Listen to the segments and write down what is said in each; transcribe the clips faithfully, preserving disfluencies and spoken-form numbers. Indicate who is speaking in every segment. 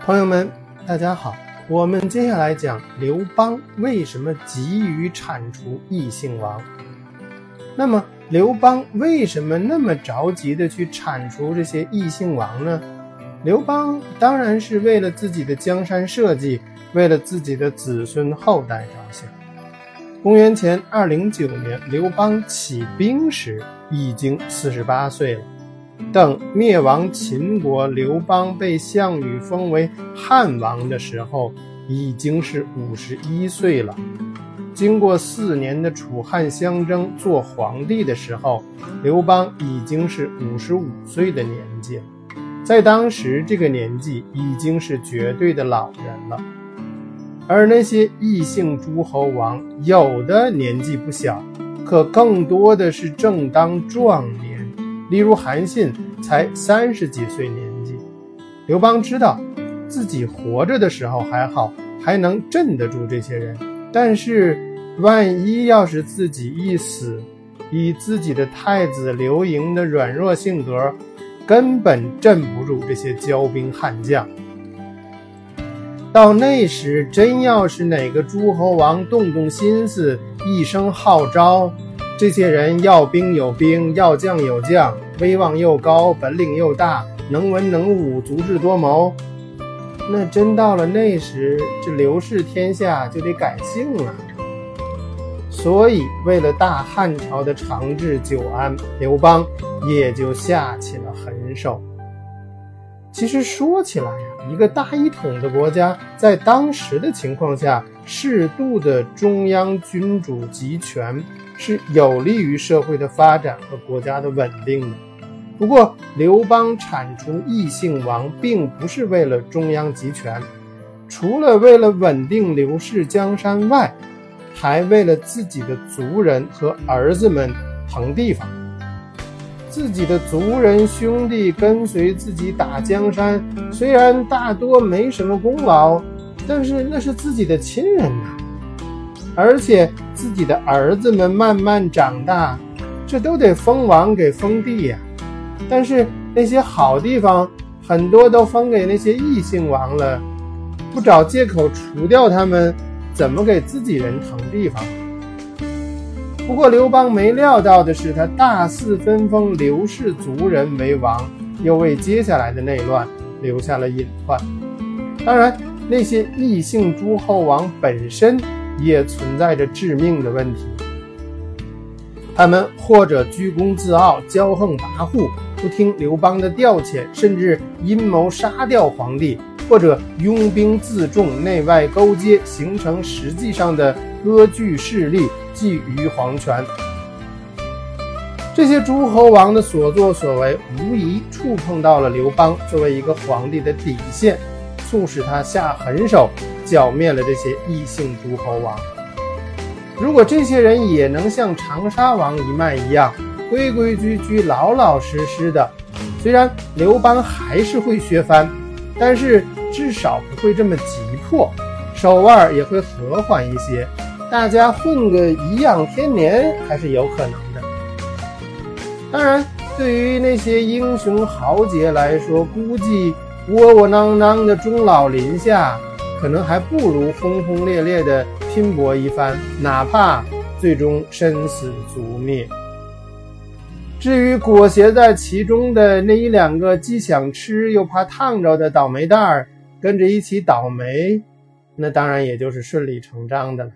Speaker 1: 朋友们大家好，我们接下来讲刘邦为什么急于铲除异姓王。那么刘邦为什么那么着急的去铲除这些异姓王呢？刘邦当然是为了自己的江山社稷，为了自己的子孙后代着想。公元前二零九年，刘邦起兵时已经四十八岁了。等灭亡秦国，刘邦被项羽封为汉王的时候，已经是五十一岁了。经过四年的楚汉相争，做皇帝的时候，刘邦已经是五十五岁的年纪了。在当时这个年纪已经是绝对的老人了。而那些异姓诸侯王，有的年纪不小，可更多的是正当壮年。例如韩信才三十几岁年纪，刘邦知道自己活着的时候还好，还能镇得住这些人，但是万一要是自己一死，以自己的太子刘盈的软弱性格，根本镇不住这些骄兵悍将。到那时真要是哪个诸侯王动动心思，一声号召，这些人要兵有兵，要将有将，威望又高，本领又大，能文能武，足智多谋，那真到了那时，这刘氏天下就得改姓了。所以为了大汉朝的长治久安，刘邦也就下起了狠手。其实说起来呀，一个大一统的国家，在当时的情况下，适度的中央君主集权是有利于社会的发展和国家的稳定的。不过刘邦铲除异姓王并不是为了中央集权，除了为了稳定刘氏江山外，还为了自己的族人和儿子们腾地方。自己的族人兄弟跟随自己打江山，虽然大多没什么功劳，但是那是自己的亲人呐。而且自己的儿子们慢慢长大，这都得封王给封地呀。但是那些好地方很多都封给那些异姓王了，不找借口除掉他们，怎么给自己人腾地方？不过刘邦没料到的是，他大肆分封刘氏族人为王，又为接下来的内乱留下了隐患。当然那些异姓诸侯王本身也存在着致命的问题，他们或者居功自傲，骄横跋扈，不听刘邦的调遣，甚至阴谋杀掉皇帝，或者拥兵自重，内外勾结，形成实际上的割据势力，觊觎皇权。这些诸侯王的所作所为无疑触碰到了刘邦作为一个皇帝的底线，促使他下狠手剿灭了这些异姓诸侯王。如果这些人也能像长沙王一脉一样规规矩矩老老实实的，虽然刘邦还是会削藩，但是至少不会这么急迫，手腕也会和缓一些，大家混个颐养天年还是有可能的。当然对于那些英雄豪杰来说，估计窝窝囊囊的终老林下，可能还不如轰轰烈烈的拼搏一番，哪怕最终身死族灭。至于裹挟在其中的那一两个既想吃又怕烫着的倒霉蛋儿，跟着一起倒霉，那当然也就是顺理成章的了。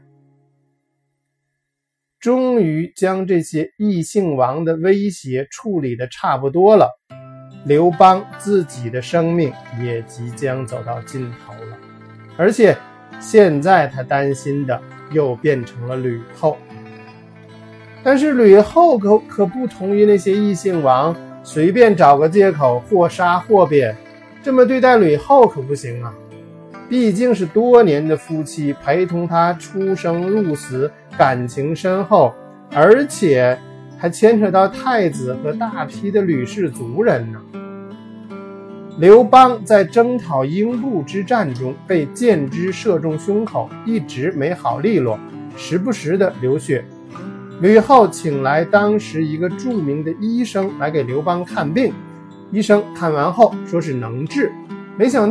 Speaker 1: 终于将这些异姓王的威胁处理得差不多了，刘邦自己的生命也即将走到尽头了。而且现在他担心的又变成了吕后。但是吕后可可不同于那些异姓王，随便找个借口或杀或贬，这么对待吕后可不行啊。毕竟是多年的夫妻，陪同他出生入死，感情深厚，而且还牵扯到太子和大批的吕氏族人呢。刘邦在征讨英布之战中被箭支射中胸口，一直没好利落，时不时的流血。吕后请来当时一个著名的医生来给刘邦看病，医生看完后说是能治，没想到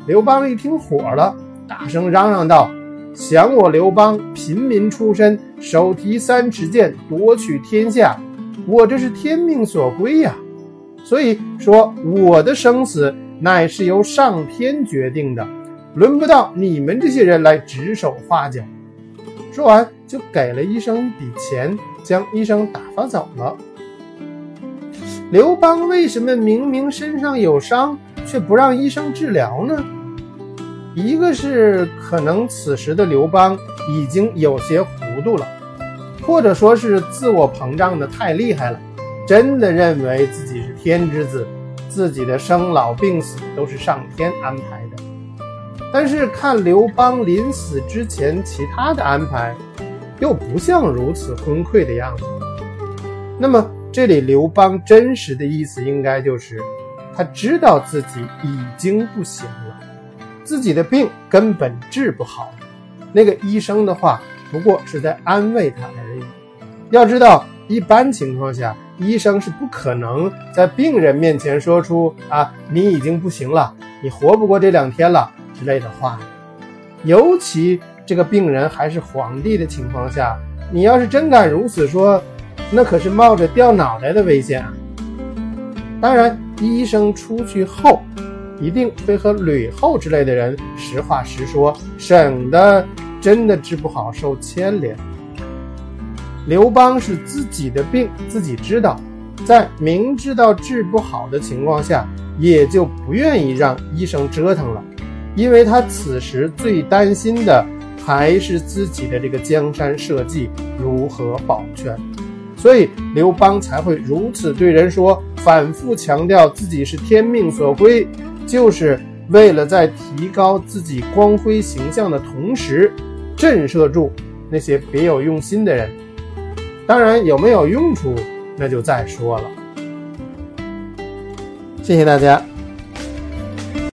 Speaker 1: 刘邦一听火了，大声嚷嚷道：想我刘邦平民出身，手提三尺剑夺取天下，我这是天命所归呀、啊！所以说我的生死乃是由上天决定的，轮不到你们这些人来指手画脚。说完就给了医生一笔钱，将医生打发走了。刘邦为什么明明身上有伤，却不让医生治疗呢？一个是可能此时的刘邦已经有些糊涂了，或者说是自我膨胀的太厉害了，真的认为自己是天之子，自己的生老病死都是上天安排的。但是看刘邦临死之前其他的安排，又不像如此昏聩的样子。那么这里刘邦真实的意思应该就是他知道自己已经不行了，自己的病根本治不好，那个医生的话不过是在安慰他而已。要知道一般情况下，医生是不可能在病人面前说出啊你已经不行了，你活不过这两天了之类的话。尤其这个病人还是皇帝的情况下，你要是真敢如此说，那可是冒着掉脑袋的危险啊。当然医生出去后一定会和吕后之类的人实话实说，省得真的治不好受牵连。刘邦是自己的病自己知道，在明知道治不好的情况下，也就不愿意让医生折腾了，因为他此时最担心的还是自己的这个江山社稷如何保全。所以刘邦才会如此对人说，反复强调自己是天命所归，就是为了在提高自己光辉形象的同时，震慑住那些别有用心的人。当然有没有用处那就再说了。谢谢大家。